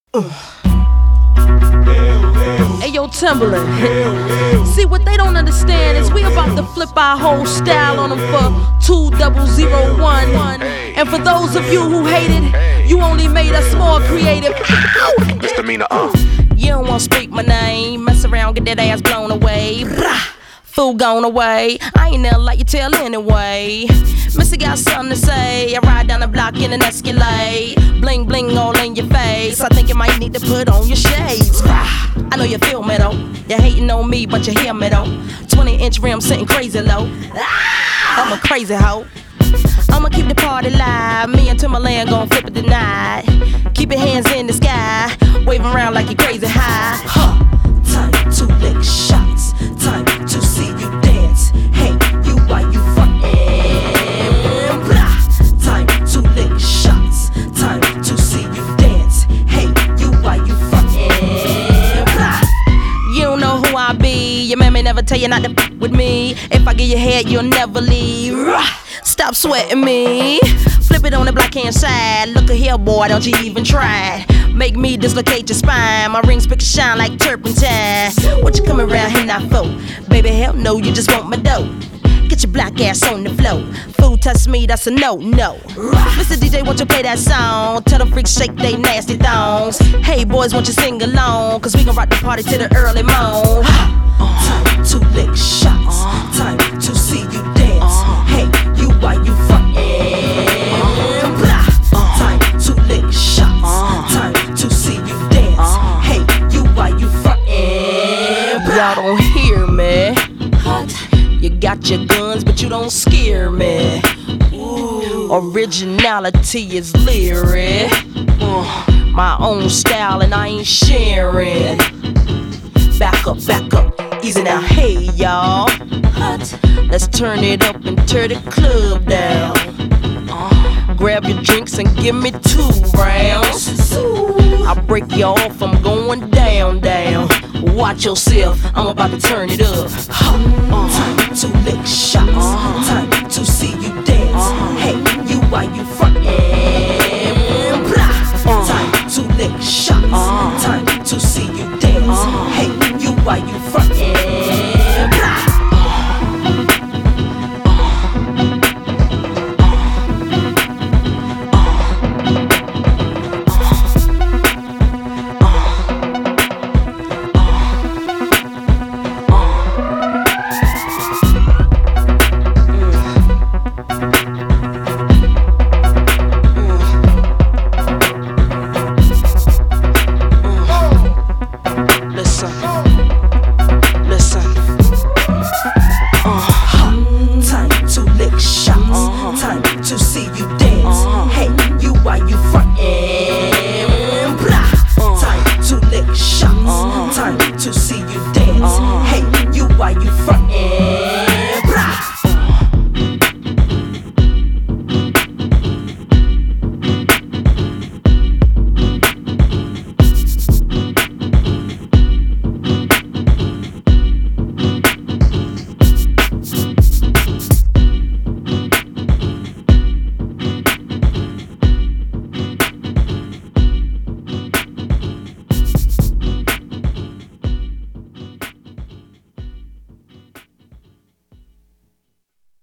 Hey yo, Timberland. See, what they don't understand is we about to flip our whole style on them for 2001. And for those of you who hated, you only made us more creative. Misdemeanor, You don't wanna speak my name, mess around, get that ass blown away. Fool gone away, I ain't never like you tell anyway. Missy got something to say, I ride down the block in an Escalade. Bling bling all in your face, I think you might need to put on your shades. I know you feel me though, you're hating on me but you hear me though. 20-inch rim sitting crazy low, I'm a crazy hoe. I'ma keep the party live, me and Timberland gon' flip it tonight. Keep your hands in the sky, wave around like you crazy high. Time to lick shots, time to see you dance. Hey, you why you fucking blah. Time to lick shots, time to see you dance. Hey, you why you fucking blah. You don't know who I be, your man may never tell you not to f with me. If I give you head, you'll never leave. Stop sweating me. Flip it on the black hand side. Look at here, boy, don't you even try. Make me dislocate your spine. My rings pick shine like turpentine. What you coming around here now for? Baby, hell no, you just want my dough. Get your black ass on the floor. Fool touch me, that's a no-no. Mr. DJ, won't you play that song? Tell them freaks shake they nasty thongs. Hey boys, won't you sing along? Cause we gon' rock the party to the early morn. Time to lick shots, time to see you dance. Hey, you why you fucking blah. Time to lick shots, time to see you dance. Hey, you why you fucking blah. Y'all don't hear me. You got your guns, but you don't scare me. Originality is lyric. My own style and I ain't sharing. Back up, easy now, hey y'all. Let's turn it up and tear the club down. Grab your drinks and give me 2 rounds. I break you off, I'm going down. Watch yourself, I'm about to turn it up. Time to lick shots, time to see you dance. Hey, you why you fucking blah. Time to lick shots, time to see you dance. Hey, you why you